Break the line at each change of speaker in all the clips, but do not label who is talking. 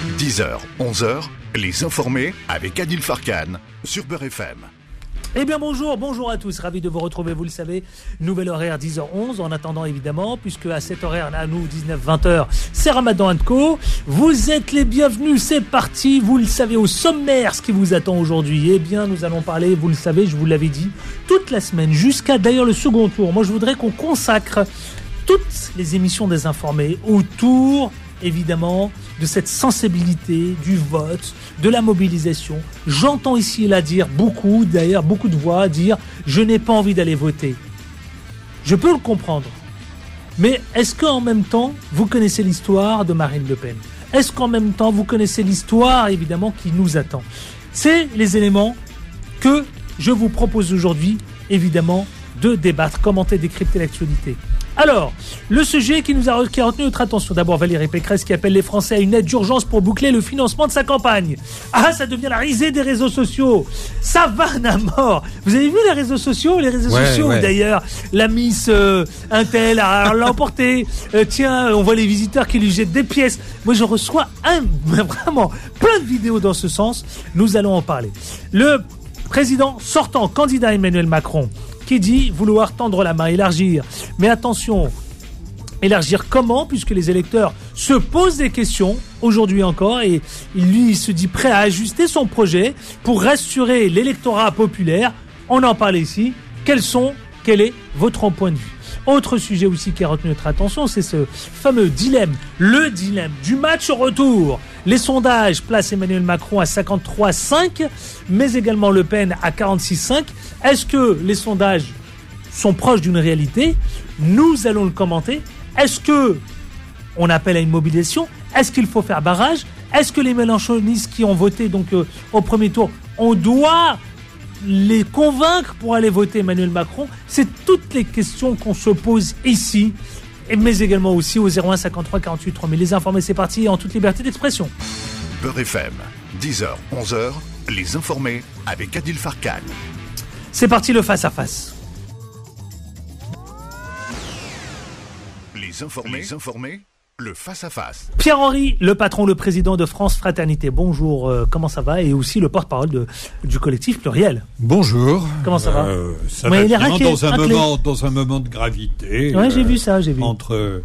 10h, 11h, les informés avec Adil Farkan sur Beurre FM.
Eh bien bonjour à tous, ravi de vous retrouver, vous le savez, nouvel horaire 10h11, en attendant évidemment, puisque à cet horaire là, nous 19-20h, c'est Ramadan & Co. Vous êtes les bienvenus, c'est parti, vous le savez, au sommaire, ce qui vous attend aujourd'hui. Eh bien nous allons parler, vous le savez, je vous l'avais dit, toute la semaine, jusqu'à d'ailleurs le second tour. Moi je voudrais qu'on consacre toutes les émissions des informés autour, évidemment, de cette sensibilité du vote, de la mobilisation. J'entends ici et là dire beaucoup de voix dire « je n'ai pas envie d'aller voter ». Je peux le comprendre. Mais est-ce qu'en même temps, vous connaissez l'histoire de Marine Le Pen ? Est-ce qu'en même temps, vous connaissez l'histoire, évidemment, qui nous attend ? C'est les éléments que je vous propose aujourd'hui, évidemment, de débattre, commenter, décrypter l'actualité. Alors, le sujet qui a retenu notre attention, d'abord Valérie Pécresse qui appelle les Français à une aide d'urgence pour boucler le financement de sa campagne. Ah, ça devient la risée des réseaux sociaux. Ça vanne à mort. Vous avez vu les réseaux sociaux ouais. D'ailleurs, la Miss Intel a l'emporté. Tiens, on voit les visiteurs qui lui jettent des pièces. Moi, je reçois vraiment plein de vidéos dans ce sens. Nous allons en parler. Le président sortant, candidat Emmanuel Macron, qui dit vouloir tendre la main, élargir. Mais attention, élargir comment ? Puisque les électeurs se posent des questions, aujourd'hui encore, et il se dit prêt à ajuster son projet pour rassurer l'électorat populaire. On en parle ici. Quel est votre point de vue ? Autre sujet aussi qui a retenu notre attention, c'est ce fameux dilemme, le dilemme du match retour. Les sondages placent Emmanuel Macron à 53,5, mais également Le Pen à 46,5. Est-ce que les sondages sont proches d'une réalité ? Nous allons le commenter. Est-ce qu'on appelle à une mobilisation ? Est-ce qu'il faut faire barrage ? Est-ce que les mélenchonistes qui ont voté donc au premier tour, on doit les convaincre pour aller voter Emmanuel Macron? C'est toutes les questions qu'on se pose ici, mais également aussi au 01 53 48 3000. Les informés, c'est parti en toute liberté d'expression.
Beurre FM, 10h, 11h, les informés avec Adil Farkan.
C'est parti, le face-à-face.
Les informés, le face-à-face.
Pierre-Henri, le patron, le président de France Fraternité. Bonjour, comment ça va ? Et aussi le porte-parole du collectif Pluriel.
Bonjour.
Comment ça va ?
Ça va bien dans un moment de gravité.
Ouais, j'ai vu ça.
Entre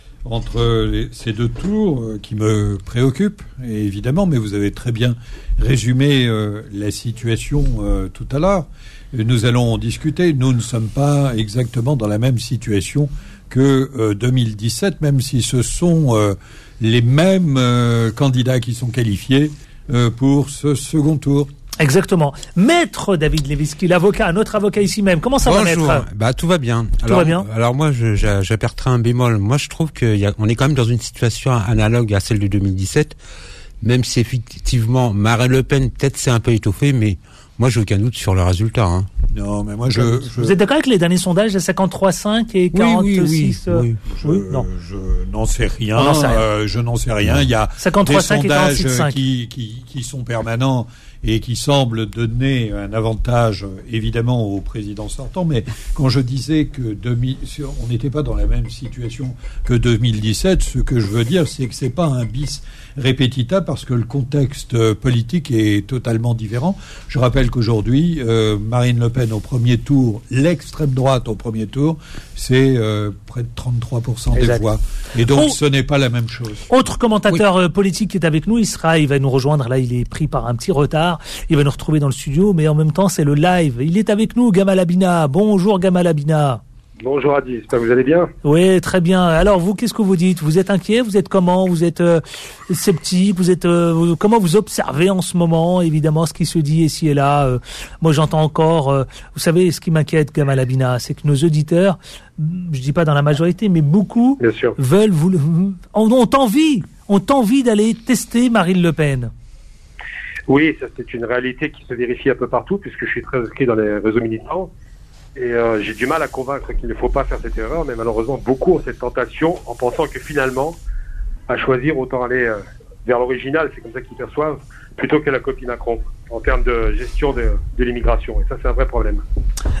ces deux tours qui me préoccupent, évidemment, mais vous avez très bien résumé la situation tout à l'heure. Nous allons en discuter. Nous ne sommes pas exactement dans la même situation que 2017, même si ce sont les mêmes candidats qui sont qualifiés pour ce second tour.
Exactement. Maître David Leviski, l'avocat, notre avocat ici même. Comment ça va, Maître ?
Tout va bien.
Tout va bien.
Alors moi, j'apporterai un bémol. Moi, je trouve qu'on est quand même dans une situation analogue à celle de 2017, même si effectivement Marine Le Pen peut-être s'est un peu étoffée, mais moi, j'ai aucun doute sur le résultat. Hein.
Non, mais moi,
Vous êtes d'accord avec les derniers sondages à 53,5 et 46
Oui. Je n'en sais rien. Je n'en sais rien. Il y a
53,
des sondages
46,
qui sont permanents et qui semblent donner un avantage, évidemment, au président sortant. Mais quand je disais que on n'était pas dans la même situation que 2017, ce que je veux dire, c'est que c'est pas un bis repetita parce que le contexte politique est totalement différent. Je rappelle qu'aujourd'hui, Marine Le Pen au premier tour, l'extrême droite au premier tour, c'est près de 33% des voix. Et donc, ce n'est pas la même chose.
Autre commentateur politique qui est avec nous, il va nous rejoindre. Là, il est pris par un petit retard. Il va nous retrouver dans le studio, mais en même temps, c'est le live. Il est avec nous, Gamal Abina. Bonjour, Gamal Abina.
Bonjour Adi, j'espère que vous allez bien.
Oui, très bien. Alors vous, qu'est-ce que vous dites ? Vous êtes inquiet ? Vous êtes comment ? Vous êtes sceptique ? Vous êtes comment vous observez en ce moment, évidemment, ce qui se dit ici et là Moi, j'entends encore. Vous savez, ce qui m'inquiète, Gamal Abina, c'est que nos auditeurs, je dis pas dans la majorité, mais beaucoup veulent ont envie d'aller tester Marine Le Pen.
Oui, ça c'est une réalité qui se vérifie un peu partout, puisque je suis très inscrit dans les réseaux militants. Et j'ai du mal à convaincre qu'il ne faut pas faire cette erreur, mais malheureusement, beaucoup ont cette tentation en pensant que finalement, à choisir, autant aller vers l'original, c'est comme ça qu'ils perçoivent, plutôt que la copie Macron, en termes de gestion de l'immigration. Et ça, c'est un vrai problème.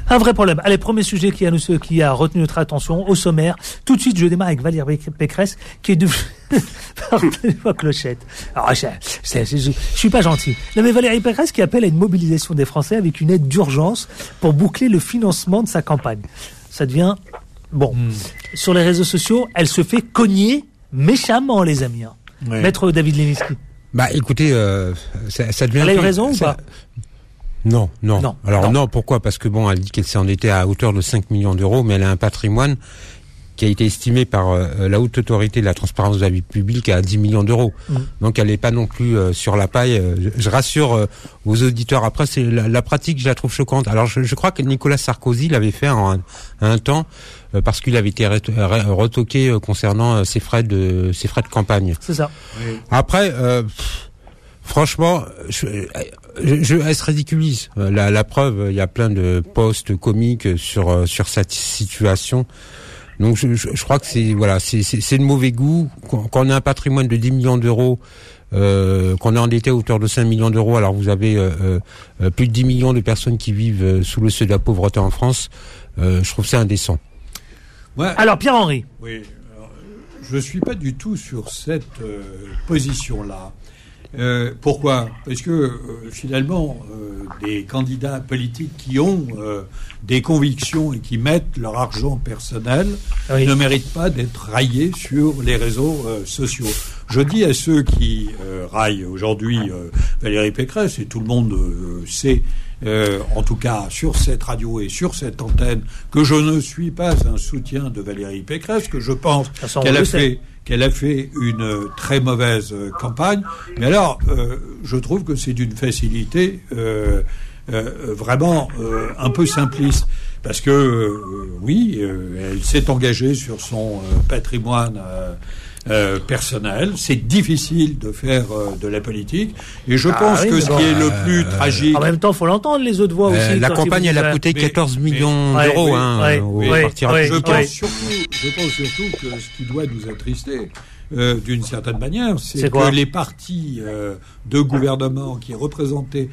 Un vrai problème. Allez, premier sujet qui a retenu notre attention au sommaire. Tout de suite, je démarre avec Valérie Pécresse, qui est devenue... Pardonnez-moi, clochette. Alors, je suis pas gentil. Non, mais Valérie Pécresse qui appelle à une mobilisation des Français avec une aide d'urgence pour boucler le financement de sa campagne. Ça devient... Bon. Sur les réseaux sociaux, elle se fait cogner méchamment, les amis. Ouais. Maître David Levinsky.
Bah, écoutez, ça devient...
Elle a eu raison ou pas?
Non. Alors non, pourquoi? Parce que bon, elle dit qu'elle s'est endettée à hauteur de 5 millions d'euros, mais elle a un patrimoine qui a été estimé par la haute autorité de la transparence de la vie publique à 10 millions d'euros. Donc elle n'est pas non plus sur la paille. Je rassure vos auditeurs. Après, c'est la pratique, je la trouve choquante. Alors je crois que Nicolas Sarkozy l'avait fait un temps parce qu'il avait été retoqué concernant ses frais de campagne.
C'est ça.
Oui. Après, franchement, elle se ridiculise. La preuve, il y a plein de posts comiques sur cette situation. Donc je crois que c'est de mauvais goût. Quand on a un patrimoine de 10 millions d'euros, qu'on est endetté à hauteur de 5 millions d'euros, alors vous avez plus de 10 millions de personnes qui vivent sous le seuil de la pauvreté en France, je trouve ça indécent.
Ouais. Alors Pierre-Henri.
Oui, je suis pas du tout sur cette position-là. Pourquoi? Parce que finalement, des candidats politiques qui ont des convictions et qui mettent leur argent personnel ne méritent pas d'être raillés sur les réseaux sociaux. Je dis à ceux qui raillent aujourd'hui Valérie Pécresse, et tout le monde sait, en tout cas sur cette radio et sur cette antenne, que je ne suis pas un soutien de Valérie Pécresse, que je pense qu'elle a fait une très mauvaise campagne. Mais alors, je trouve que c'est d'une facilité vraiment un peu simpliste. Parce que, oui, elle s'est engagée sur son patrimoine personnel. C'est difficile de faire de la politique. Et je pense que ce qui est le plus tragique...
En même temps, il faut l'entendre, les autres voix aussi.
La campagne, elle a coûté 14 millions d'euros au parti
républicain. Je pense surtout que ce qui doit nous attrister, d'une certaine manière, c'est que les partis de gouvernement qui représentaient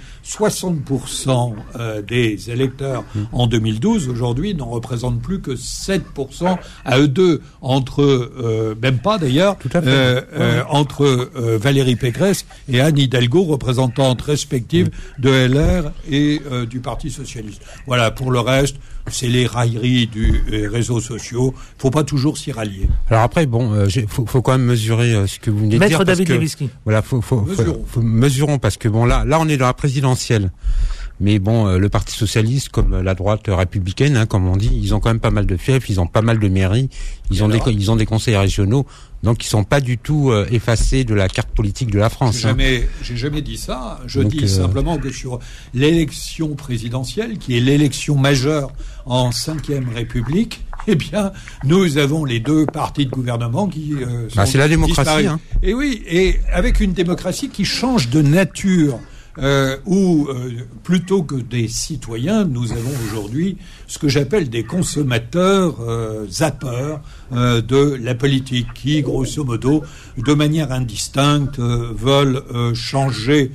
60% des électeurs en 2012, aujourd'hui, n'en représentent plus que 7% à eux deux, entre, même pas d'ailleurs, entre Valérie Pécresse et Anne Hidalgo, représentantes respectives de LR et du Parti Socialiste. Voilà, pour le reste, c'est les railleries des réseaux sociaux. Faut pas toujours s'y rallier.
Alors après, bon, faut quand même mesurer ce que vous venez de dire.
Maître David Levinsky.
Voilà, mesurons parce que bon, là, on est dans la présidentielle. Mais bon, le Parti socialiste, comme la droite républicaine, comme on dit, ils ont quand même pas mal de fiefs, ils ont pas mal de mairies, ils ont des conseils régionaux, donc ils sont pas du tout effacés de la carte politique de la France.
J'ai jamais dit ça. Je dis simplement que sur l'élection présidentielle, qui est l'élection majeure en 5e République, eh bien, nous avons les deux partis de gouvernement qui sont
c'est la démocratie.
Et oui, et avec une démocratie qui change de nature. Où plutôt que des citoyens, nous avons aujourd'hui ce que j'appelle des consommateurs zappeurs de la politique qui, grosso modo, de manière indistincte, veulent changer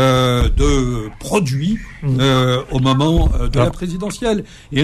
de produit au moment de la présidentielle. Et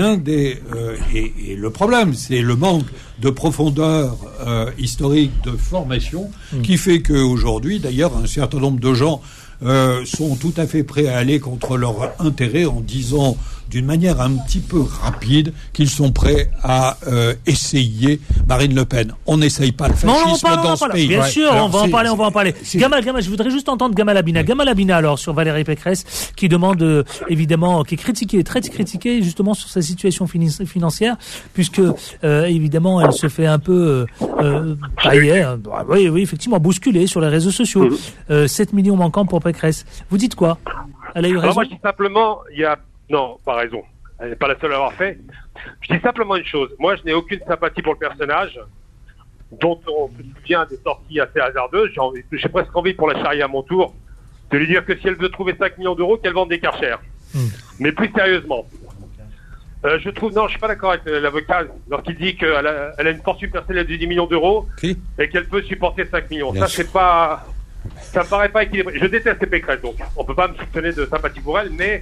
et le problème, c'est le manque de profondeur historique, de formation, qui fait qu'aujourd'hui, d'ailleurs, un certain nombre de gens sont tout à fait prêts à aller contre leur intérêt en disant d'une manière un petit peu rapide qu'ils sont prêts à essayer Marine Le Pen. On n'essaye pas le fascisme dans ce pays.
Bien sûr, on va en parler. Gamal, je voudrais juste entendre Gamal Abina. Gamal Abina, alors, sur Valérie Pécresse, qui demande, évidemment, qui est critiquée, très critiquée, justement, sur sa situation financière, puisque, évidemment, elle se fait un peu, oui, effectivement, bousculée sur les réseaux sociaux. 7 millions manquants pour Pécresse. Vous dites quoi? Elle a eu raison?
Moi, je dis simplement, non, pas raison. Elle n'est pas la seule à l'avoir fait. Je dis simplement une chose. Moi, je n'ai aucune sympathie pour le personnage, dont on se souvient des sorties assez hasardeuses. J'ai presque envie, pour la charrier à mon tour, de lui dire que si elle veut trouver 5 millions d'euros, qu'elle vende des Karcher. Mais plus sérieusement, je suis pas d'accord avec l'avocat lorsqu'il dit qu'elle a une fortune personnelle de 10 millions d'euros et qu'elle peut supporter 5 millions. Ça me paraît pas équilibré. Je déteste les Pécresse, donc on peut pas me soupçonner de sympathie pour elle, mais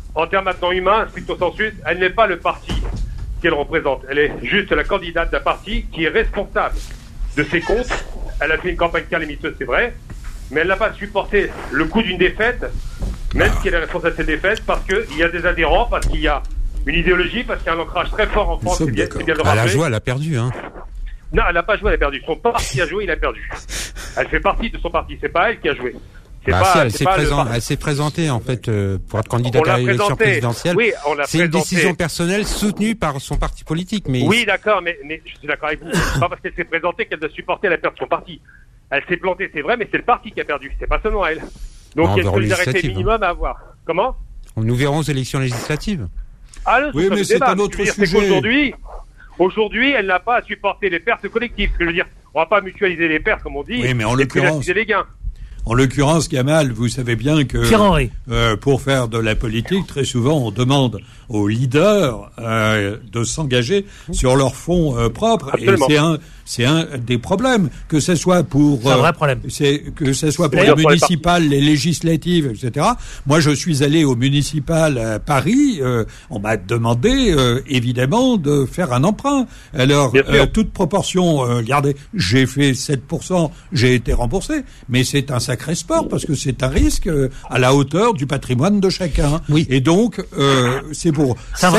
en termes maintenant humains, stricto sensu, elle n'est pas le parti qu'elle représente. Elle est juste la candidate d'un parti qui est responsable de ses comptes. Elle a fait une campagne calamiteuse, c'est vrai, mais elle n'a pas supporté le coup d'une défaite, même si elle est responsable de cette défaite, parce qu'il y a des adhérents, parce qu'il y a une idéologie, parce qu'il y a un ancrage très fort en France. C'est bien de le rappeler.
Elle a joué, elle a perdu, hein.
Non, elle n'a pas joué, elle a perdu. Son parti a joué, il a perdu. Elle fait partie de son parti, c'est pas elle qui a joué.
Elle s'est présentée en fait pour être candidate à l'élection présidentielle.
Oui,
c'est une décision personnelle soutenue par son parti politique. Mais
oui, d'accord, mais je suis d'accord avec vous. C'est pas parce qu'elle s'est présentée qu'elle doit supporter la perte de son parti. Elle s'est plantée, c'est vrai, mais c'est le parti qui a perdu, c'est pas seulement elle. Donc il y a une solidarité minimum à avoir. Comment ?
Nous verrons aux élections législatives.
Ah non,
oui, mais c'est un autre sujet.
Aujourd'hui, elle n'a pas à supporter les pertes collectives. Ce que je veux dire, on va pas mutualiser les pertes, comme on dit.
Oui, mais en l'occurrence,
les gains.
En l'occurrence, Gamal, vous savez bien que pour faire de la politique, très souvent, on demande aux leaders de s'engager sur leurs fonds propres.
Absolument.
Et c'est un des problèmes, que ce soit pour
c'est un vrai problème.
Que ce soit pour les municipales, les législatives, etc. Moi, je suis allé au municipal à Paris. On m'a demandé évidemment de faire un emprunt. Alors, toute proportion, regardez, j'ai fait 7%, j'ai été remboursé, mais c'est un sacré sport parce que c'est un risque à la hauteur du patrimoine de chacun.
Oui.
Et donc, c'est pour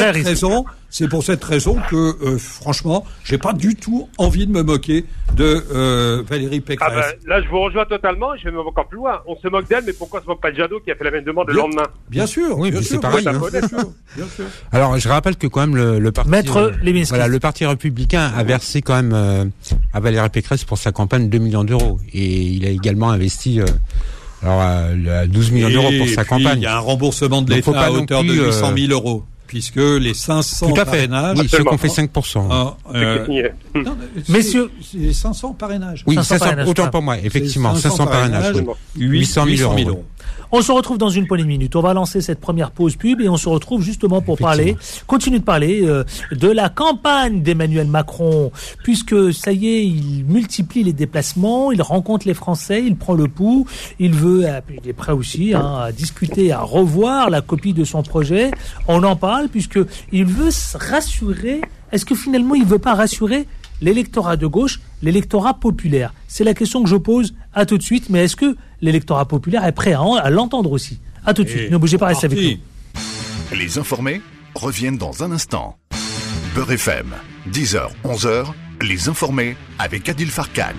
cette raison que, franchement, j'ai pas du tout envie de me moquer de Valérie Pécresse.
Là, je vous rejoins totalement. Je vais me moquer encore plus loin. On se moque d'elle, mais pourquoi on se moque pas de Jadot qui a fait la même demande le lendemain ?
Bien sûr.
Oui,
bien
c'est
sûr,
pareil.
Bien sûr.
Alors, je rappelle que quand même le parti,
Maître Levinsky.
Voilà, le parti républicain a versé quand même à Valérie Pécresse pour sa campagne 2 millions d'euros, et il a également investi. 12 millions d'euros pour sa campagne.
Il y a un remboursement de l'État à hauteur de 800 000 euros. Puisque les 500 parrainages...
Oui, ceux qui ont fait 5%.
Messieurs...
C'est les 500 parrainages.
Oui, 500, autant pour moi, effectivement. 500 parrainages. 800 000 euros.
On se retrouve dans une poignée de minutes. On va lancer cette première pause pub et on se retrouve justement pour continuer de parler de la campagne d'Emmanuel Macron, puisque ça y est, il multiplie les déplacements, il rencontre les Français, il prend le pouls, il est prêt aussi à discuter, à revoir la copie de son projet. On en parle puisque il veut se rassurer. Est-ce que finalement il veut pas rassurer l'électorat de gauche, l'électorat populaire? C'est la question que je pose. À tout de suite. Mais est-ce que l'électorat populaire est prêt à l'entendre aussi? À tout de suite. Ne bougez pas, restez avec nous.
Les informés reviennent dans un instant. Beurre FM, 10h, 11h, les informés avec Adil Farkan.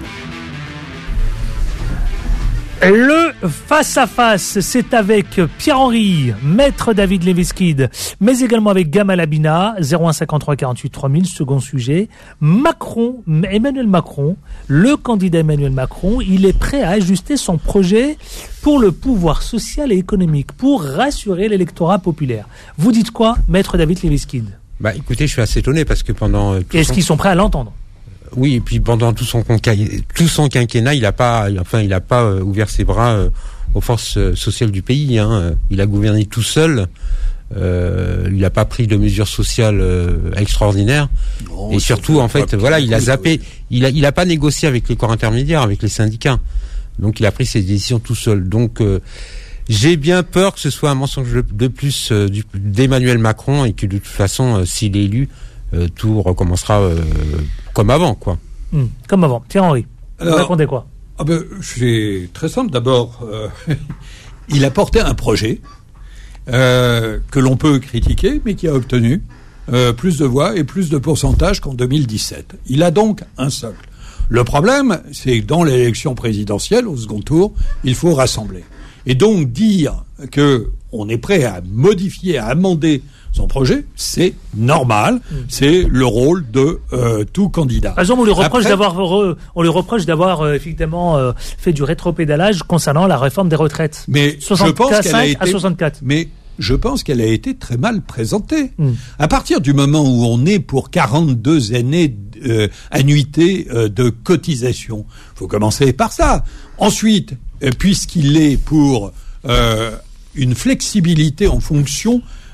Le face-à-face, c'est avec Pierre-Henry, Maître David Leviskid, mais également avec Gamal Abina, 0153 48 3000, second sujet. Emmanuel Macron, le candidat Emmanuel Macron, il est prêt à ajuster son projet pour le pouvoir social et économique, pour rassurer l'électorat populaire. Vous dites quoi, Maître David Leviskid?
Écoutez, je suis assez étonné parce que pendant...
Est-ce qu'ils sont prêts à l'entendre?
Oui, et puis pendant tout son quinquennat, il a pas ouvert ses bras aux forces sociales du pays. Il a gouverné tout seul. Il n'a pas pris de mesures sociales extraordinaires. Non, et surtout, en fait, il a zappé. Il a pas négocié avec les corps intermédiaires, avec les syndicats. Donc, il a pris ses décisions tout seul. Donc, j'ai bien peur que ce soit un mensonge de plus d'Emmanuel Macron et que de toute façon, s'il est élu, tout recommencera comme avant, quoi.
Comme avant. Pierre-Henry, vous répondez quoi?
C'est très simple. D'abord, il a porté un projet que l'on peut critiquer, mais qui a obtenu plus de voix et plus de pourcentage qu'en 2017. Il a donc un socle. Le problème, c'est que dans l'élection présidentielle, au second tour, il faut rassembler. Et donc dire que on est prêt à modifier, à amender son projet, c'est normal. C'est le rôle de tout candidat.
Par exemple, on lui reproche d'avoir effectivement fait du rétropédalage concernant la réforme des retraites.
Mais je pense qu'elle a été,
64.
Mais je pense qu'elle a été très mal présentée. À partir du moment où on est pour 42 années annuités de cotisation, faut commencer par ça. Ensuite, puisqu'il est pour une flexibilité en fonction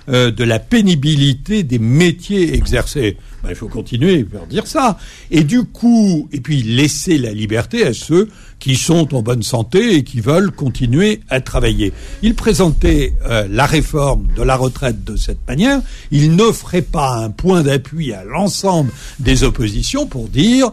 de la pénibilité des métiers exercés. Il faut continuer à dire ça. Et du coup, et puis laisser la liberté à ceux qui sont en bonne santé et qui veulent continuer à travailler. Il présentait la réforme de la retraite de cette manière. Il n'offrait pas un point d'appui à l'ensemble des oppositions pour dire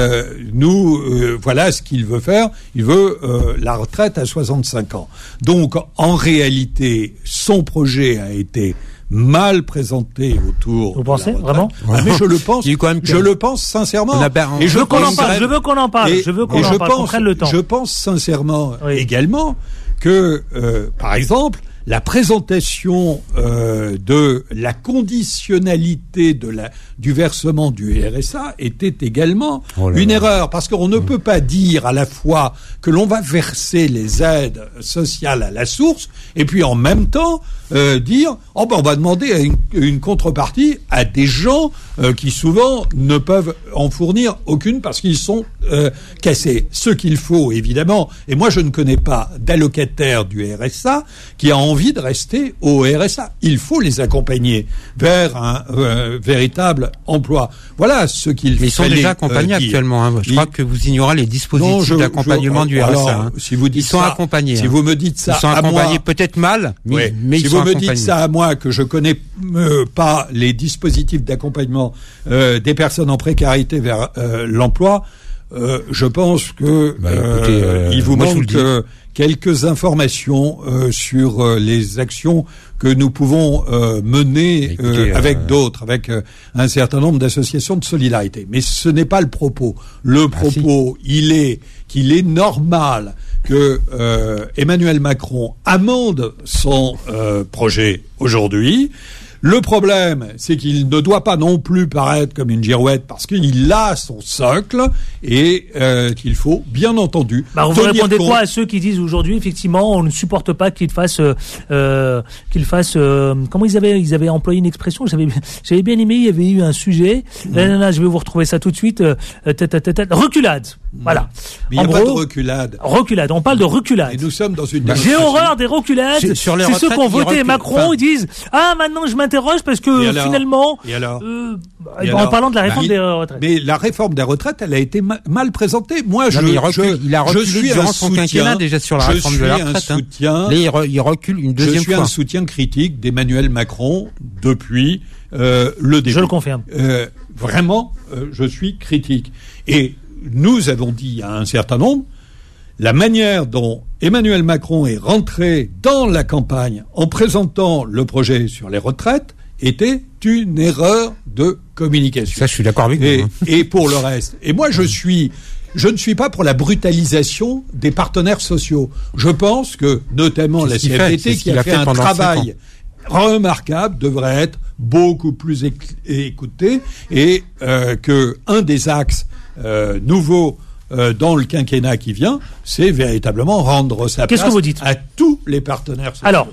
voilà ce qu'il veut faire. Il veut la retraite à 65 ans. Donc, en réalité, son projet a été mal présenté autour.
Vous pensez vraiment?
Mais je le pense. Je le pense sincèrement.
Et je veux qu'on en parle. Je veux qu'on en parle. Je veux qu'on en parle. Qu'on prenne le temps.
Je pense sincèrement également que, par exemple, la présentation de la conditionnalité du versement du RSA était également une erreur, parce qu'on ne peut pas dire à la fois que l'on va verser les aides sociales à la source et puis en même temps dire on va demander une contrepartie à des gens qui souvent ne peuvent en fournir aucune parce qu'ils sont cassés. Ce qu'il faut évidemment, et moi je ne connais pas d'allocataire du RSA qui a envie de rester au RSA. Il faut les accompagner vers un véritable emploi. Voilà ce qu'il fallait.
Mais ils sont déjà accompagnés actuellement. Hein. Je crois que vous ignorez les dispositifs d'accompagnement du RSA. Alors,
si vous dites
ils sont accompagnés.
Si vous me dites ça,
ils sont accompagnés peut-être mal, mais
si vous me dites ça à moi que je connais pas les dispositifs d'accompagnement des personnes en précarité vers l'emploi, je pense que il vous manque quelques informations sur les actions que nous pouvons mener avec d'autres, avec un certain nombre d'associations de solidarité. Mais ce n'est pas le propos. Le propos, il est qu'il est normal que Emmanuel Macron amende son projet aujourd'hui. Le problème, c'est qu'il ne doit pas non plus paraître comme une girouette parce qu'il a son socle et qu'il faut bien entendu
vous répondez quoi à ceux qui disent aujourd'hui effectivement on ne supporte pas qu'il fasse comment ils avaient employé une expression, j'avais bien aimé, il y avait eu un sujet. Là, je vais vous retrouver ça tout de suite. Reculade. Voilà.
Mais il n'y a pas de reculade.
Reculade. On parle de reculade.
Et nous sommes dans une
J'ai horreur des reculades. C'est ceux qui ont voté Macron. Ils disent maintenant je m'interroge parce que finalement. En parlant de la réforme des retraites.
Mais la réforme des retraites, elle a été mal présentée. Moi,
il a reculé durant son quinquennat déjà sur la réforme de la retraite. Là, il recule une deuxième fois.
Je suis un soutien critique d'Emmanuel Macron depuis le début.
Je le confirme.
Vraiment, je suis critique. Et nous avons dit à un certain nombre, la manière dont Emmanuel Macron est rentré dans la campagne en présentant le projet sur les retraites était une erreur de communication.
Ça, je suis d'accord avec vous.
Et pour le reste. Et moi, je ne suis pas pour la brutalisation des partenaires sociaux. Je pense que, notamment la CFDT, qui a fait un travail remarquable, devrait être beaucoup plus écouté et que un des axes nouveaux dans le quinquennat qui vient, c'est véritablement rendre sa place à tous les partenaires sociaux.
Alors,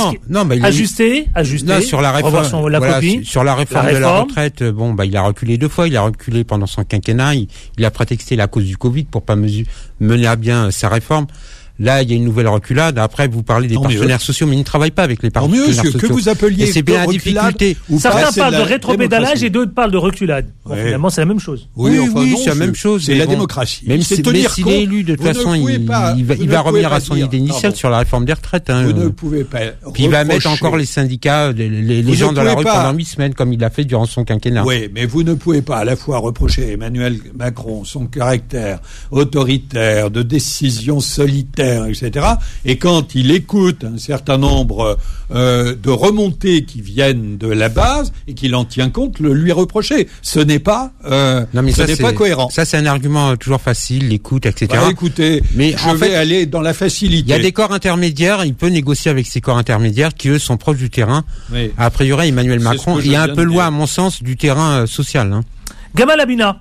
ajuster
sur la réforme,
sur la réforme de la retraite. Il a reculé 2 fois. Il a reculé pendant son quinquennat. Il a prétexté la cause du Covid pour pas mener à bien sa réforme. Là, il y a une nouvelle reculade. Après, vous parlez des partenaires sociaux, mais ils ne travaillent pas avec les partenaires sociaux.
Que vous appeliez
c'est bien la difficulté.
Certains parlent de rétropédalage et d'autres parlent de reculade. Finalement, c'est la même chose.
Oui, c'est la même chose.
C'est la démocratie.
Même s'il est élu, de toute façon, il va revenir à son idée initiale sur la réforme des retraites.
Vous ne pouvez pas.
Puis il va mettre encore les syndicats, les gens dans la rue pendant 8 semaines, comme il l'a fait durant son quinquennat.
Oui, mais vous ne pouvez pas à la fois reprocher à Emmanuel Macron son caractère autoritaire, de décision solitaire, etc., et quand il écoute un certain nombre de remontées qui viennent de la base et qu'il en tient compte, le lui reprocher. Ce n'est pas, pas cohérent.
Ça, c'est un argument toujours facile, l'écoute, etc.
Écoutez, mais je vais aller dans la facilité.
Il y a des corps intermédiaires, il peut négocier avec ces corps intermédiaires qui, eux, sont proches du terrain. Oui. A priori, Emmanuel Macron est un peu loin, à mon sens, du terrain social.
Gamal Abina.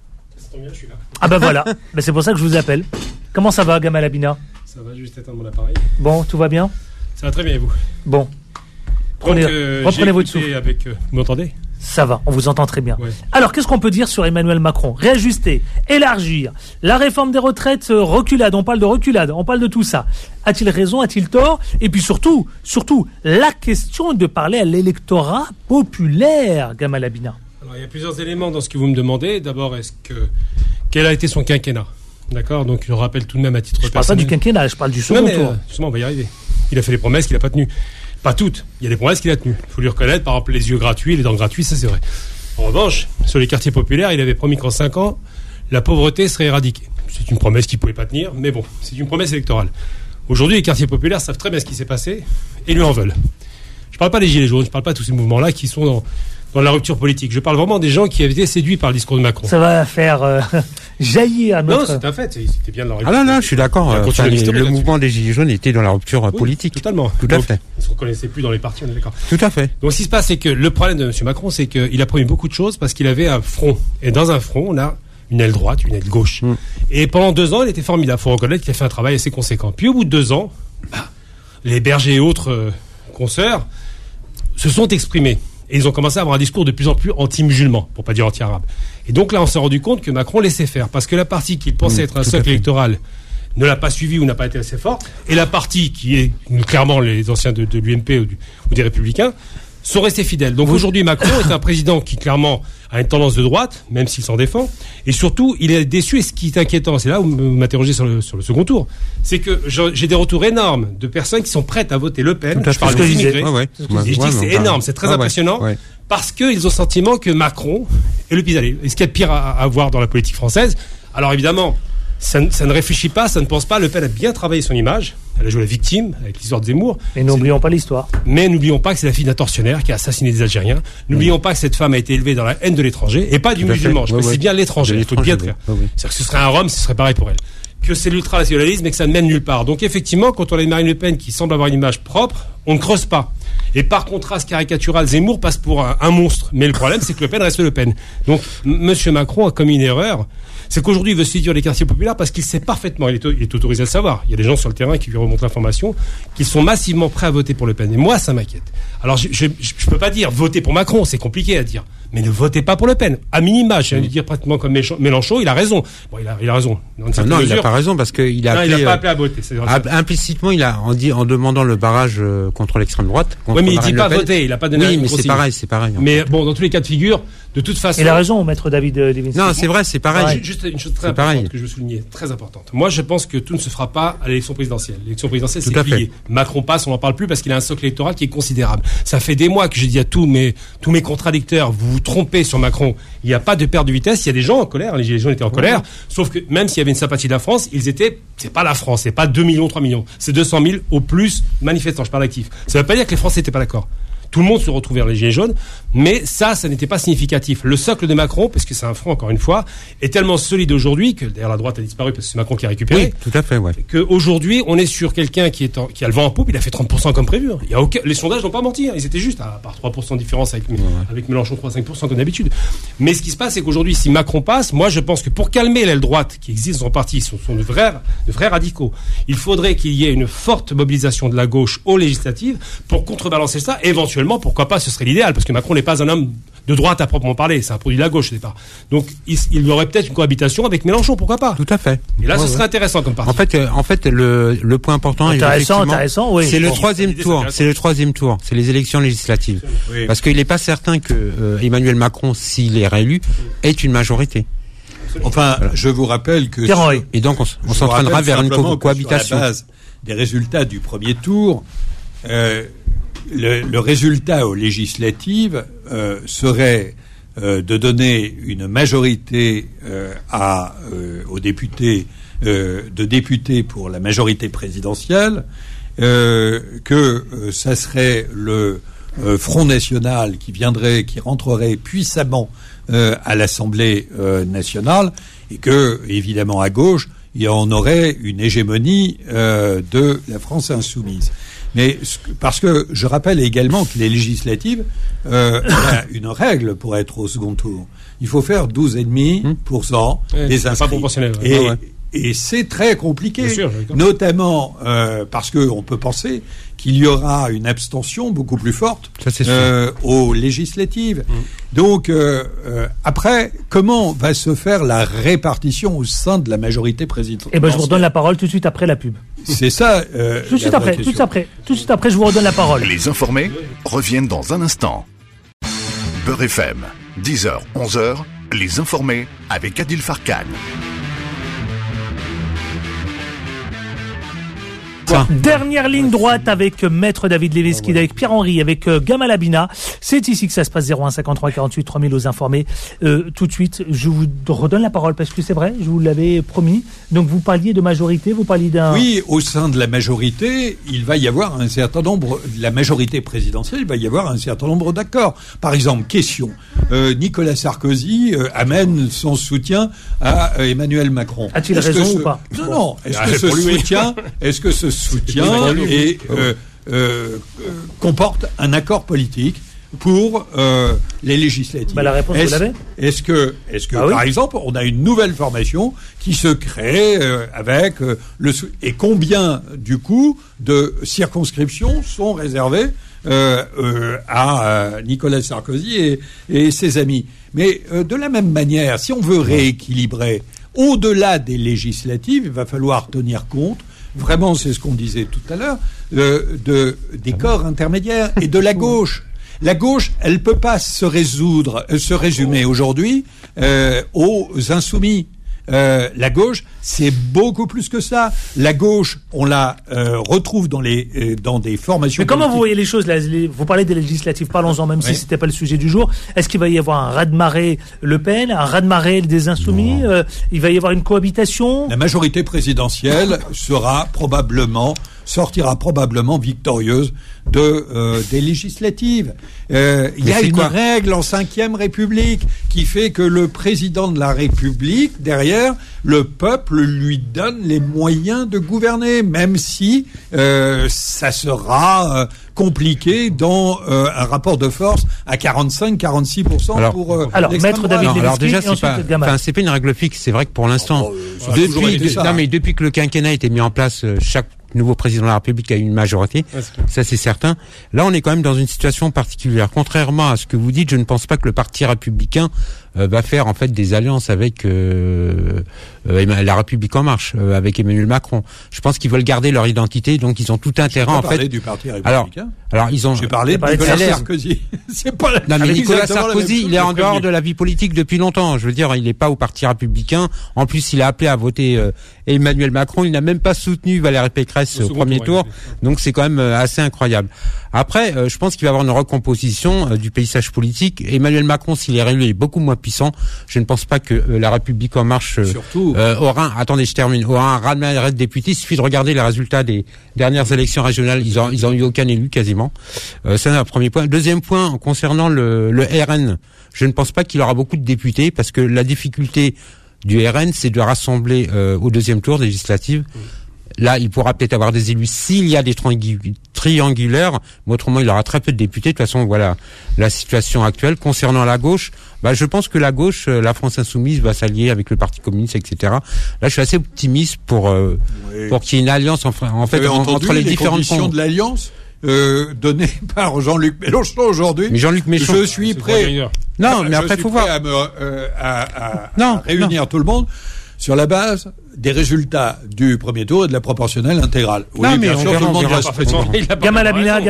Voilà. C'est pour ça que je vous appelle. Comment ça va, Gamal Abina?
Ça va, juste éteindre mon appareil.
Bon, tout va bien?
Ça va très bien, et vous?
Bon. Reprenez votre souffle.
Vous m'entendez?
Ça va, on vous entend très bien.
Ouais.
Alors, qu'est-ce qu'on peut dire sur Emmanuel Macron? Réajuster, élargir, la réforme des retraites, reculade, on parle de reculade, on parle de tout ça. A-t-il raison, a-t-il tort? Et puis surtout, la question de parler à l'électorat populaire, Gamal Abina.
Alors, il y a plusieurs éléments dans ce que vous me demandez. D'abord, quel a été son quinquennat? D'accord, donc je le rappelle tout de même à titre personnel.
Je parle pas du quinquennat, je parle du second tour.
Justement, on va y arriver. Il a fait des promesses qu'il n'a pas tenues. Pas toutes. Il y a des promesses qu'il a tenues. Il faut lui reconnaître, par exemple, les yeux gratuits, les dents gratuites, ça c'est vrai. En revanche, sur les quartiers populaires, il avait promis qu'en 5 ans, la pauvreté serait éradiquée. C'est une promesse qu'il ne pouvait pas tenir, mais bon, c'est une promesse électorale. Aujourd'hui, les quartiers populaires savent très bien ce qui s'est passé et lui en veulent. Je ne parle pas des Gilets jaunes, je ne parle pas de tous ces mouvements-là qui sont dans la rupture politique. Je parle vraiment des gens qui avaient été séduits par le discours de Macron.
Ça va faire jaillir à notre...
Non, c'est un fait. C'était bien de leur...
Ah non, je suis d'accord. Le mouvement des Gilets jaunes était dans la rupture politique.
Totalement.
Tout à fait.
Ils ne se reconnaissaient plus dans les partis, on est d'accord.
Tout à fait.
Donc, ce qui se passe, c'est que le problème de M. Macron, c'est qu'il a promis beaucoup de choses parce qu'il avait un front. Et dans un front, on a une aile droite, une aile gauche. Et pendant 2 ans, il était formidable. Il faut reconnaître qu'il a fait un travail assez conséquent. Puis au bout de 2 ans, les bergers et autres consoeurs se sont exprimés. Et ils ont commencé à avoir un discours de plus en plus anti-musulman, pour pas dire anti-arabe. Et donc là, on s'est rendu compte que Macron laissait faire. Parce que la partie qu'il pensait être un socle électoral ne l'a pas suivi ou n'a pas été assez forte. Et la partie qui est clairement les anciens de l'UMP ou des Républicains sont restés fidèles. Donc aujourd'hui, Macron est un président qui clairement a une tendance de droite, même s'il s'en défend. Et surtout, il est déçu. Et ce qui est inquiétant, c'est là où vous m'interrogez sur le second tour, c'est que j'ai des retours énormes de personnes qui sont prêtes à voter Le Pen.
Je parle des immigrés.
Et je dis que c'est énorme, c'est très impressionnant. Parce qu'ils ont le sentiment que Macron est le pis-aller. Et ce qu'il y a de pire à voir dans la politique française, alors évidemment, ça ne réfléchit pas, ça ne pense pas. Le Pen a bien travaillé son image. Elle a joué la victime avec l'histoire de Zemmour.
Et n'oublions pas l'histoire.
Mais n'oublions pas que c'est la fille d'un tortionnaire qui a assassiné des Algériens. N'oublions pas que cette femme a été élevée dans la haine de l'étranger et pas du musulman. Je précise bien l'étranger. Il faut bien être clair. C'est-à-dire que ce serait un Rome, ce serait pareil pour elle. Que c'est l'ultranationalisme et que ça ne mène nulle part. Donc effectivement, quand on a une Marine Le Pen qui semble avoir une image propre, on ne creuse pas. Et par contraste caricatural, Zemmour passe pour un monstre. Mais le problème, c'est que Le Pen reste Le Pen. Donc, M. Macron a commis une erreur. C'est qu'aujourd'hui, il veut séduire les quartiers populaires parce qu'il sait parfaitement, il est autorisé à le savoir. Il y a des gens sur le terrain qui lui remontent l'information, qu'ils sont massivement prêts à voter pour Le Pen. Et moi, ça m'inquiète. Alors, je peux pas dire voter pour Macron, c'est compliqué à dire. Mais ne votez pas pour Le Pen. À minima, je viens de dire pratiquement comme Mélenchon, il a raison. Bon, il a raison.
Non, il n'a pas raison parce qu'il a appelé...
il n'a pas appelé à voter.
Implicitement, il a, en demandant le barrage contre l'extrême droite.
Oui, mais il dit pas voter, il n'a pas donné
une consigne. Oui, mais c'est pareil.
Mais bon, dans tous les cas de figure, de toute façon...
Il a raison, maître David Levinsky.
Non, c'est vrai, c'est pareil.
Juste une chose très importante que je veux souligner, très importante. Moi, je pense que tout ne se fera pas à l'élection présidentielle. L'élection présidentielle, c'est plié. Macron passe, on n'en parle plus parce qu'il a un socle électoral qui est considérable. Ça fait des mois que je dis à tous mes contradicteurs, vous vous trompez sur Macron. Il n'y a pas de perte de vitesse. Il y a des gens en colère. Les Gilets jaunes étaient en colère. Sauf que même s'il y avait une sympathie de la France, c'est pas la France. C'est pas 2 millions, 3 millions. C'est 200 000 au plus manifestants. Je parle actifs. Ça ne veut pas dire que les Français n'étaient pas d'accord. Tout le monde se retrouvait vers les Gilets jaunes, mais ça n'était pas significatif. Le socle de Macron, parce que c'est un front, encore une fois, est tellement solide aujourd'hui, que d'ailleurs la droite a disparu parce que c'est Macron qui a récupéré.
Oui, tout à fait, ouais.
Qu'aujourd'hui, on est sur quelqu'un qui a le vent en poupe, il a fait 30% comme prévu. Les sondages n'ont pas menti, ils étaient juste, à part 3% de différence avec Mélenchon, 3-5% comme d'habitude. Mais ce qui se passe, c'est qu'aujourd'hui, si Macron passe, moi je pense que pour calmer l'aile droite qui existe en partie, ce sont de vrais radicaux, il faudrait qu'il y ait une forte mobilisation de la gauche aux législatives pour contrebalancer ça, éventuellement, pourquoi pas, ce serait l'idéal, parce que Macron n'est pas un homme de droite à proprement parler, c'est un produit de la gauche au départ. Donc il y aurait peut-être une cohabitation avec Mélenchon, pourquoi pas.
Tout à fait.
Et là, ce serait intéressant comme parti.
En fait, le point important,
intéressant, oui.
C'est le troisième tour. C'est le troisième tour. C'est les élections législatives. Oui. Parce qu'il n'est pas certain que Emmanuel Macron, s'il est réélu, ait une majorité.
Enfin, je vous rappelle que
et donc on s'entraînera vers une cohabitation.
Sur la base des résultats du premier tour, le résultat aux législatives serait de donner une majorité aux députés, de députés pour la majorité présidentielle, que ça serait le Front National qui rentrerait puissamment à l'Assemblée nationale, et que, évidemment, à gauche, il y en aurait une hégémonie de la France insoumise. Mais parce que je rappelle également que les législatives, il y a une règle pour être au second tour. Il faut faire 12,5% des inscrits.
Pas proportionnel.
Et Et c'est très compliqué,
Bien sûr,
notamment parce qu'on peut penser qu'il y aura une abstention beaucoup plus forte
Ça, c'est sûr.
aux législatives. Donc, après, comment va se faire la répartition au sein de la majorité présidentielle?
Eh ben, je vous redonne la parole tout de suite après la pub.
C'est ça.
Tout de suite après, tout de suite après, je vous redonne la parole.
Les informés reviennent dans un instant. Beurre FM, 10h, 11h, les informés avec Adil Farkan.
Dernière ligne droite avec Maître David Léveski, avec Pierre-Henri, avec Gamal Abina. C'est ici que ça se passe, 01 53 48 3000 aux informés. Tout de suite, je vous redonne la parole parce que c'est vrai, je vous l'avais promis. Donc vous parliez de majorité, vous parliez d'un...
Oui, au sein de la majorité, il va y avoir un certain nombre, la majorité présidentielle, il va y avoir un certain nombre d'accords. Par exemple, question, Nicolas Sarkozy amène son soutien à Emmanuel Macron.
A-t-il raison ou pas?
Non. Est-ce que ce soutien comporte un accord politique pour les législatives?
La réponse, vous l'avez.
Est-ce que par exemple, on a une nouvelle formation qui se crée avec et combien du coup de circonscriptions sont réservées à Nicolas Sarkozy et ses amis? Mais de la même manière, si on veut rééquilibrer au-delà des législatives, il va falloir tenir compte. Vraiment, c'est ce qu'on disait tout à l'heure, des corps intermédiaires et de la gauche. La gauche, elle peut pas se résumer aujourd'hui aux insoumis. La gauche, c'est beaucoup plus que ça. La gauche, on la retrouve dans des formations.
Mais comment
politiques.
vous voyez les choses là? Vous parlez des législatives, parlons-en, même si c'était pas le sujet du jour. Est-ce qu'il va y avoir un raz-de-marée Le Pen, un raz-de-marée des Insoumis? Il va y avoir une cohabitation?
La majorité présidentielle sortira probablement victorieuse des législatives. Il y a une règle en 5e République qui fait que le président de la République, derrière, le peuple lui donne les moyens de gouverner, même si ça sera compliqué dans un rapport de force à 45-46% pour
Maître David Léveski,
alors déjà, c'est pas une règle fixe. C'est vrai que pour l'instant, depuis que le quinquennat a été mis en place, chaque nouveau président de la République a eu une majorité, ça c'est certain. Là, on est quand même dans une situation particulière. Contrairement à ce que vous dites, je ne pense pas que le Parti républicain va faire en fait des alliances avec la République en marche, avec Emmanuel Macron. Je pense qu'ils veulent garder leur identité, donc ils ont tout intérêt en fait.
Du Parti républicain.
Alors ils ont.
J'ai parlé de Nicolas Sarkozy. C'est pas.
Non mais Nicolas Sarkozy, il est en dehors de la vie politique depuis longtemps. Je veux dire, il n'est pas au Parti républicain. En plus, il a appelé à voter Emmanuel Macron. Il n'a même pas soutenu Valérie Pécresse au premier tour. Donc c'est quand même assez incroyable. Après, je pense qu'il va y avoir une recomposition du paysage politique. Emmanuel Macron, s'il est réélu, est beaucoup moins puissant. Je ne pense pas que la République en marche aura un raz-de-marée de députés. Il suffit de regarder les résultats des dernières élections régionales. Ils ont eu aucun élu quasiment. Ça, c'est un premier point. Deuxième point, concernant le RN, je ne pense pas qu'il aura beaucoup de députés parce que la difficulté du RN, c'est de rassembler au deuxième tour des législatives. Là, il pourra peut-être avoir des élus s'il y a des triangulaires, mais autrement, il aura très peu de députés. De toute façon, voilà la situation actuelle. Concernant la gauche, je pense que la gauche, la France Insoumise, va s'allier avec le Parti communiste, etc. Là, je suis assez optimiste pour qu'il y ait une alliance entre les différentes
conditions de l'alliance donné par Jean-Luc Mélenchon aujourd'hui.
Mais Jean-Luc Mélenchon,
je suis prêt.
Non, mais après, faut voir.
À réunir tout le monde sur la base des résultats du premier tour et de la proportionnelle intégrale.
Oui, mais bien sûr, tout le monde va se
présenter. Gamal Abina,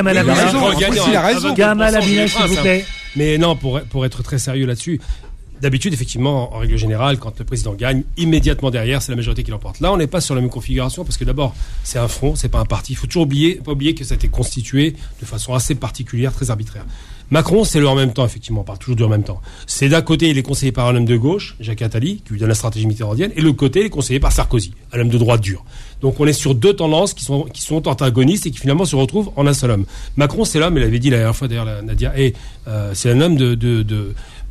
s'il vous plaît.
Mais non, pour être très sérieux là-dessus, d'habitude, effectivement, en règle générale, quand le président gagne, immédiatement derrière, c'est la majorité qui l'emporte. Là, on n'est pas sur la même configuration parce que d'abord, c'est un front, c'est pas un parti. Il faut toujours pas oublier que ça a été constitué de façon assez particulière, très arbitraire. Macron, c'est le en même temps, effectivement, on parle toujours du en même temps. C'est d'un côté, il est conseillé par un homme de gauche, Jacques Attali, qui lui donne la stratégie mitterrandienne, et de l'autre côté, il est conseillé par Sarkozy, un homme de droite dure. Donc on est sur deux tendances qui sont antagonistes et qui finalement se retrouvent en un seul homme. Macron, c'est l'homme, elle avait dit la dernière fois d'ailleurs, Nadia, et c'est un homme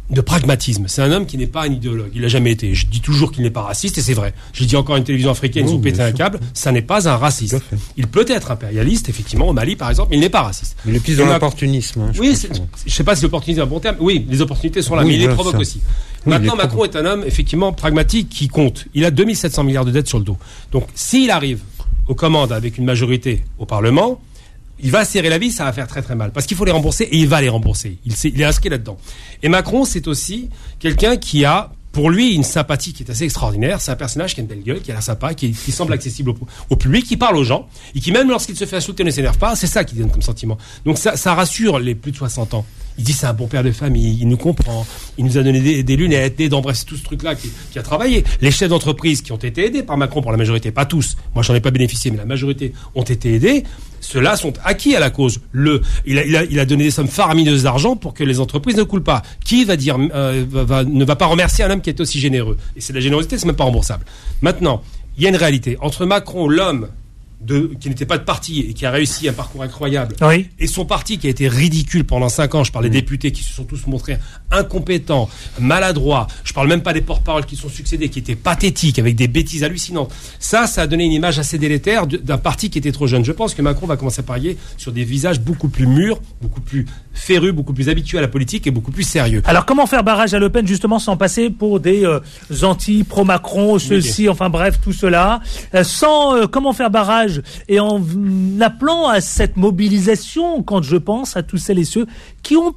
de pragmatisme. C'est un homme qui n'est pas un idéologue. Il n'a jamais été. Je dis toujours qu'il n'est pas raciste, et c'est vrai. Je dis encore à une télévision africaine, ils ont pété un câble. Ça n'est pas un raciste. Il peut être impérialiste, effectivement, au Mali, par exemple, mais il n'est pas raciste.
Il est plus dans l'opportunisme. Hein,
oui, je ne sais pas si l'opportunisme est un bon terme. Oui, les opportunités sont là, mais il les provoque aussi. Maintenant, Macron est un homme, effectivement, pragmatique qui compte. Il a 2700 milliards de dettes sur le dos. Donc, s'il arrive aux commandes avec une majorité au Parlement, il va serrer la vis, ça va faire très très mal. Parce qu'il faut les rembourser, et il va les rembourser. Il est inscrit là-dedans. Et Macron, c'est aussi quelqu'un qui a, pour lui, une sympathie qui est assez extraordinaire. C'est un personnage qui a une belle gueule, qui a l'air sympa, qui semble accessible au public, qui parle aux gens, et qui, même lorsqu'il se fait insulter, ne s'énerve pas. C'est ça qu'il donne comme sentiment. Donc ça rassure les plus de 60 ans. Il dit c'est un bon père de famille, il nous comprend, il nous a donné des lunettes, des dents, bref, c'est tout ce truc-là qui a travaillé. Les chefs d'entreprise qui ont été aidés par Macron, pour la majorité, pas tous, moi j'en ai pas bénéficié, mais la majorité ont été aidés, ceux-là sont acquis à la cause. Il a donné des sommes faramineuses d'argent pour que les entreprises ne coulent pas. Qui va dire, ne va pas remercier un homme qui est aussi généreux? Et c'est de la générosité, c'est même pas remboursable. Maintenant, il y a une réalité. Entre Macron, l'homme qui n'était pas de parti et qui a réussi un parcours incroyable,
oui,
et son parti qui a été ridicule pendant 5 ans, je parle des députés qui se sont tous montrés incompétents, maladroits, je parle même pas des porte-paroles qui sont succédés, qui étaient pathétiques, avec des bêtises hallucinantes. Ça a donné une image assez délétère d'un parti qui était trop jeune. Je pense que Macron va commencer à parier sur des visages beaucoup plus mûrs, beaucoup plus férus, beaucoup plus habitués à la politique et beaucoup plus sérieux.
Alors comment faire barrage à Le Pen, justement, sans passer pour des anti-pro-Macron, ceux-ci, enfin bref, tout cela, comment faire barrage et en appelant à cette mobilisation, quand je pense à tous celles et ceux qui ont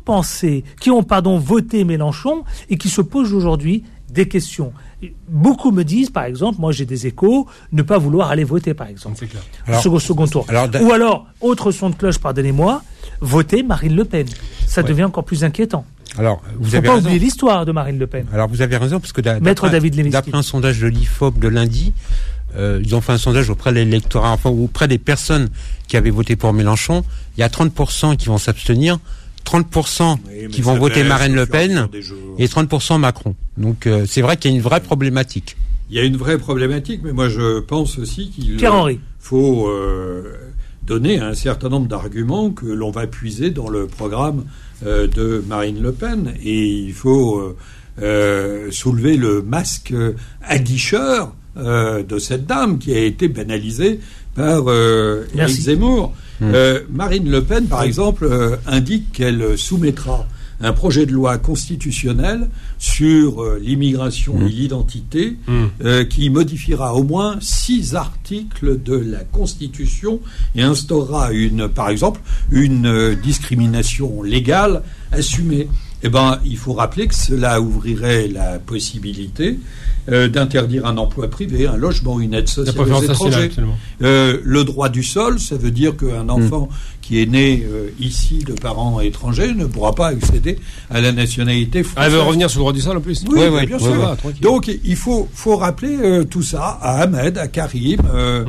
voté Mélenchon et qui se posent aujourd'hui des questions. Beaucoup me disent, par exemple, moi j'ai des échos, ne pas vouloir aller voter, par exemple.
C'est clair.
Alors, second tour. Ou alors, autre son de cloche, pardonnez-moi, voter Marine Le Pen. Ça devient encore plus inquiétant.
Alors,
vous avez pas oublier l'histoire de Marine Le Pen.
Alors, vous avez raison, parce que
d'après
un sondage de l'IFOP de lundi, ils ont fait un sondage auprès de l'électorat, enfin auprès des personnes qui avaient voté pour Mélenchon. Il y a 30% qui vont s'abstenir, 30% qui vont voter Marine Le Pen et 30% Macron. Donc c'est vrai qu'il y a une vraie problématique.
Il y a une vraie problématique, mais moi je pense aussi qu'il faut donner un certain nombre d'arguments que l'on va puiser dans le programme de Marine Le Pen. Et il faut soulever le masque aguicheur de cette dame qui a été banalisée par Éric Zemmour. Marine Le Pen, par exemple, indique qu'elle soumettra un projet de loi constitutionnel sur l'immigration et l'identité qui modifiera au moins 6 articles de la Constitution et instaurera par exemple une discrimination légale assumée. Il faut rappeler que cela ouvrirait la possibilité d'interdire un emploi privé, un logement, une aide sociale aux étrangers. Le droit du sol, ça veut dire qu'un enfant qui est né ici de parents étrangers ne pourra pas accéder à la nationalité française.
Elle veut revenir sur le droit du sol en plus.
Oui, bien sûr. Donc il faut rappeler tout ça à Ahmed, à Karim,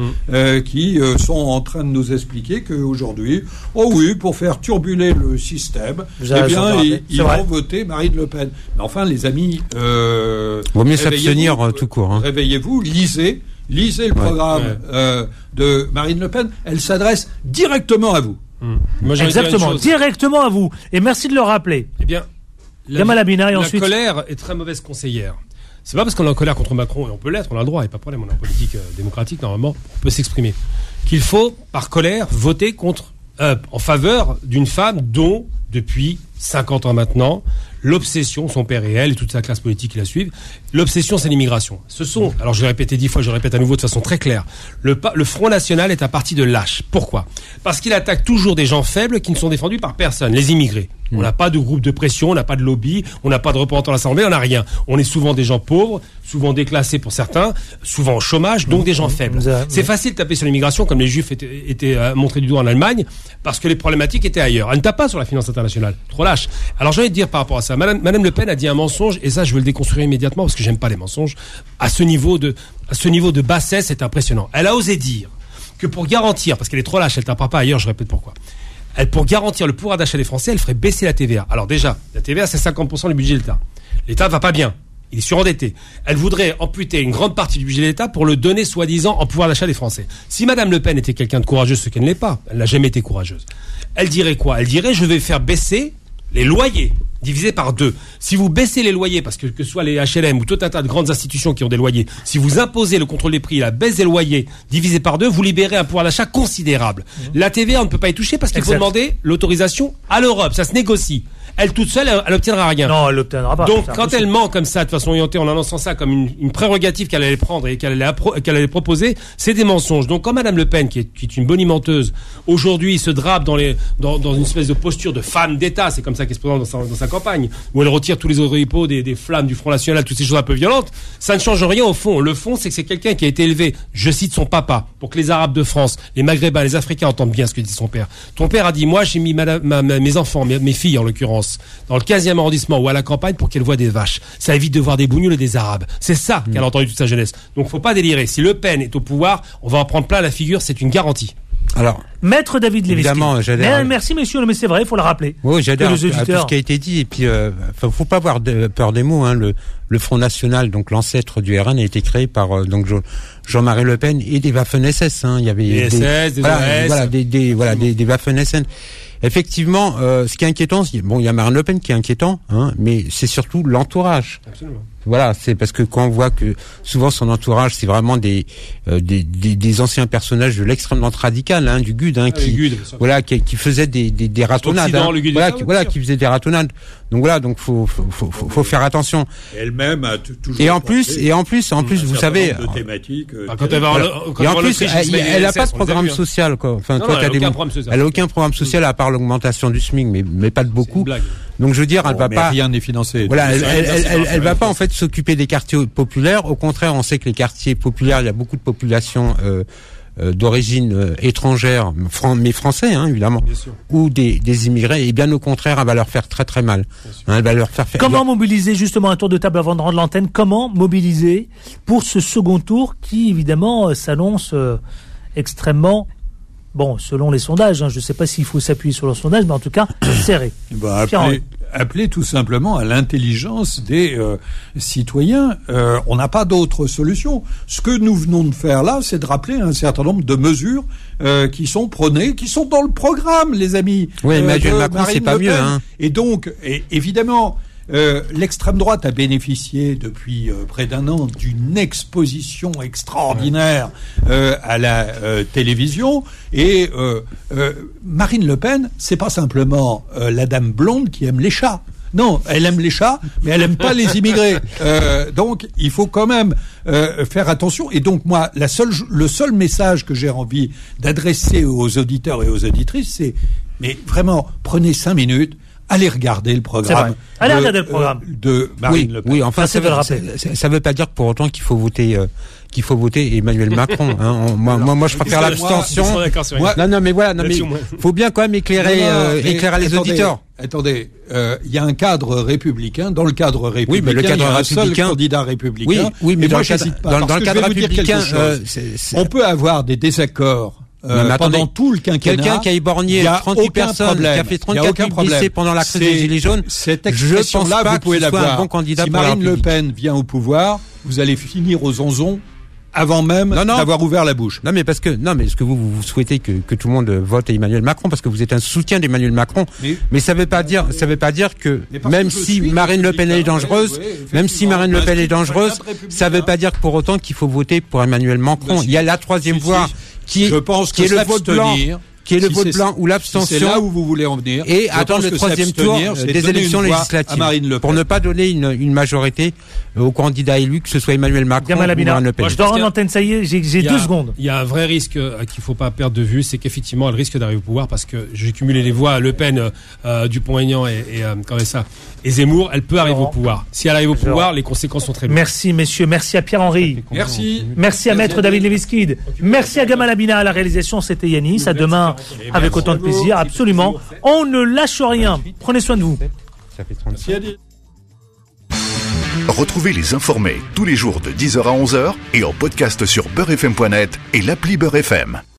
qui sont en train de nous expliquer qu'aujourd'hui, pour faire turbuler le système, ils vont voter Marine Le Pen. Mais enfin, les amis,
vaut mieux s'abstenir tout court.
Réveillez-vous, lisez le programme de Marine Le Pen. Elle s'adresse directement à vous.
Exactement, directement à vous. Et merci de le rappeler.
Eh bien, la colère est très mauvaise conseillère. C'est pas parce qu'on est en colère contre Macron, et on peut l'être, on a le droit, il n'y a pas de problème, on est en politique démocratique, normalement, on peut s'exprimer, qu'il faut, par colère, voter en faveur d'une femme dont, depuis 50 ans maintenant, l'obsession, son père et elle, et toute sa classe politique qui la suivent, l'obsession, c'est l'immigration. Alors je l'ai répété 10 fois, je le répète à nouveau de façon très claire, le Front National est un parti de lâches. Pourquoi ? Parce qu'il attaque toujours des gens faibles qui ne sont défendus par personne, les immigrés. On n'a pas de groupe de pression, on n'a pas de lobby, on n'a pas de représentant à l'Assemblée, on n'a rien. On est souvent des gens pauvres, souvent déclassés pour certains, souvent au chômage, donc des gens faibles. C'est facile de taper sur l'immigration, comme les Juifs étaient montrés du doigt en Allemagne, parce que les problématiques étaient ailleurs. Elle ne tape pas sur la finance internationale, trop lâche. Alors j'ai envie de dire par rapport à ça, Madame Le Pen a dit un mensonge, et ça je veux le déconstruire immédiatement, parce que j'aime pas les mensonges. À ce niveau de bassesse, c'est impressionnant. Elle a osé dire que pour garantir, parce qu'elle est trop lâche, elle ne tapera pas ailleurs, je répète pourquoi. Pour garantir le pouvoir d'achat des Français, elle ferait baisser la TVA. Alors déjà, la TVA, c'est 50% du budget de l'État. L'État va pas bien. Il est surendetté. Elle voudrait amputer une grande partie du budget de l'État pour le donner, soi-disant, en pouvoir d'achat des Français. Si Madame Le Pen était quelqu'un de courageux, ce qu'elle n'est pas, elle n'a jamais été courageuse, elle dirait quoi ? Elle dirait, je vais faire baisser les loyers divisé par 2. Si vous baissez les loyers, parce que ce soit les HLM ou tout un tas de grandes institutions qui ont des loyers, si vous imposez le contrôle des prix, la baisse des loyers divisé par 2, vous libérez un pouvoir d'achat considérable. La TVA, on ne peut pas y toucher parce qu'il faut demander l'autorisation à l'Europe. Ça se négocie. Elle toute seule, elle obtiendra rien.
Non, elle l'obtiendra pas.
Donc, quand elle ment comme ça, de façon orientée, en annonçant ça comme une prérogative qu'elle allait prendre et qu'elle allait proposer, c'est des mensonges. Donc, quand Madame Le Pen, qui est une bonimenteuse, aujourd'hui se drape dans une espèce de posture de femme d'État, c'est comme ça qu'elle se présente dans sa campagne, où elle retire tous les oripeaux des flammes du Front National, toutes ces choses un peu violentes, ça ne change rien au fond. Le fond, c'est que c'est quelqu'un qui a été élevé, je cite son papa, pour que les Arabes de France, les Maghrébins, les Africains entendent bien ce que dit son père. Ton père a dit, moi, j'ai mis mes enfants, mes filles en l'occurrence, dans le 15e arrondissement ou à la campagne pour qu'elles voient des vaches. Ça évite de voir des bougnoules et des Arabes. C'est ça qu'elle a entendu toute sa jeunesse. Donc faut pas délirer. Si Le Pen est au pouvoir, on va en prendre plein la figure, c'est une garantie.
Alors,
Maître David Léviski. Merci messieurs, mais c'est vrai, il faut le rappeler.
Oui, j'adhère à tout ce qui a été dit. Et puis, faut pas avoir peur des mots. Hein. Le Front National, donc l'ancêtre du RN, a été créé par donc Jean-Marie Le Pen et des Waffen-SS. Hein. Il y avait
des SS, des OS.
Des Waffen-SS. Effectivement, ce qui est inquiétant, il y a Marine Le Pen qui est inquiétant, hein, mais c'est surtout l'entourage.
Absolument.
Voilà, c'est parce que quand on voit que souvent son entourage, c'est vraiment des anciens personnages de l'extrême droite radicale, hein, du GUD, hein, qui faisaient des ratonnades, hein, qui faisaient des ratonnades. Donc voilà, donc faut faire attention.
Elle-même a toujours.
Et en plus, vous savez.
De thématiques.
Et en plus, elle a pas de programme social, quoi. Enfin, elle a aucun programme social à part l'augmentation du SMIC, mais pas de beaucoup. Donc je veux dire, elle va pas.
Rien n'est financé.
Voilà, elle va pas en fait s'occuper des quartiers populaires. Au contraire, on sait que les quartiers populaires, il y a beaucoup de populations d'origine étrangère, mais français, hein, évidemment, ou des immigrés. Et bien au contraire, elle va leur faire très très mal. Hein, elle va leur faire.
Comment mobiliser, justement, un tour de table avant de rendre l'antenne, comment mobiliser pour ce second tour qui évidemment s'annonce extrêmement. Bon, selon les sondages, hein, je ne sais pas s'il faut s'appuyer sur le sondage, mais en tout cas, serré.
Appeler tout simplement à l'intelligence des citoyens. On n'a pas d'autre solution. Ce que nous venons de faire là, c'est de rappeler un certain nombre de mesures qui sont prônées, qui sont dans le programme, les amis.
Oui, Emmanuel Macron, c'est pas mieux. Hein.
Et donc, évidemment... l'extrême droite a bénéficié depuis près d'un an d'une exposition extraordinaire à la télévision et Marine Le Pen, c'est pas simplement la dame blonde qui aime les chats. Non, elle aime les chats, mais elle aime pas les immigrés. Donc, il faut quand même faire attention. Et donc, moi, le seul message que j'ai envie d'adresser aux auditeurs et aux auditrices, c'est mais vraiment, prenez 5 minutes. Allez regarder le programme.
Allez regarder le programme
de Marine Le Pen.
Oui, enfin, ça veut pas dire pour autant qu'il faut voter Emmanuel Macron. Hein. Moi, je préfère l'abstention. Non, mais voilà, faut bien quand même éclairer les auditeurs.
Attendez, il y a un cadre républicain. Dans le cadre républicain, il y a un seul candidat républicain.
Oui, mais dans le cadre républicain,
on peut avoir des désaccords. Pendant tout le quinquennat,
quelqu'un qui a éborgné 38 personnes, qui a fait 34 000 blessés pendant la crise des Gilets jaunes,
cette expression-là, vous pouvez l'avoir.
Bon candidat
si Marine Le Pen vient au pouvoir, vous allez finir aux onzons avant même d'avoir ouvert la bouche.
Non, mais parce que vous souhaitez que tout le monde vote Emmanuel Macron parce que vous êtes un soutien d'Emmanuel Macron. Mais ça veut pas dire que même si Marine Le Pen est dangereuse, ça veut pas dire que pour autant qu'il faut voter pour Emmanuel Macron. Il y a la troisième voie qui est le vote blanc. Qui est le vote blanc ou l'abstention.
C'est là où vous voulez en venir.
Et attendre le troisième tour des élections législatives. Pour ne pas donner une majorité au candidat élu, que ce soit Emmanuel Macron ou Marine Le Pen.
Je dois rendre l'antenne, ça y est, j'ai 2 secondes.
Il y a un vrai risque qu'il faut pas perdre de vue, c'est qu'effectivement, elle risque d'arriver au pouvoir parce que j'ai cumulé les voix Le Pen, Dupont-Aignan et Zemmour, elle peut arriver au pouvoir. Si elle arrive au pouvoir, les conséquences sont très lourdes.
Merci messieurs, merci à Pierre-Henri. Merci à Maître David Léviski. Merci à Gamal Abina à la réalisation, c'était Yanis. À demain avec autant de plaisir, absolument. On ne lâche rien. Prenez soin de vous.
Ça fait 35.
Retrouvez les informés tous les jours de 10h à 11h et en podcast sur beurrefm.net et l'appli Beurre FM.